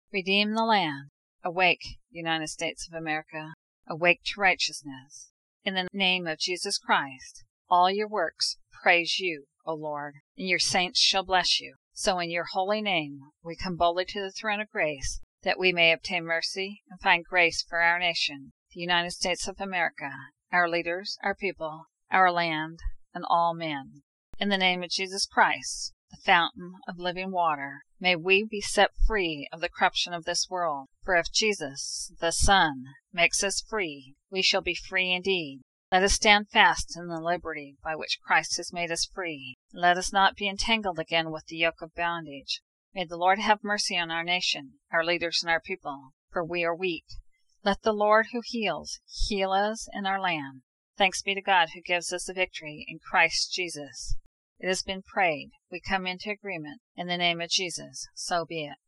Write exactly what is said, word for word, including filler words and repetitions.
Redeem the land. Awake, United States of America. Awake to righteousness. In the name of Jesus Christ, all your works praise you, O Lord, and your saints shall bless you. So in your holy name we come boldly to the throne of grace, that we may obtain mercy and find grace for our nation, the United States of America, our leaders, our people, our land, and all men. In the name of Jesus Christ, the fountain of living water, may we be set free of the corruption of this world. For if Jesus, the Son, makes us free, we shall be free indeed. Let us stand fast in the liberty by which Christ has made us free. Let us not be entangled again with the yoke of bondage. May the Lord have mercy on our nation, our leaders, and our people, for we are weak. Let the Lord who heals, heal us and our land. Thanks be to God who gives us the victory in Christ Jesus. It has been prayed. We come into agreement. In the name of Jesus, so be it.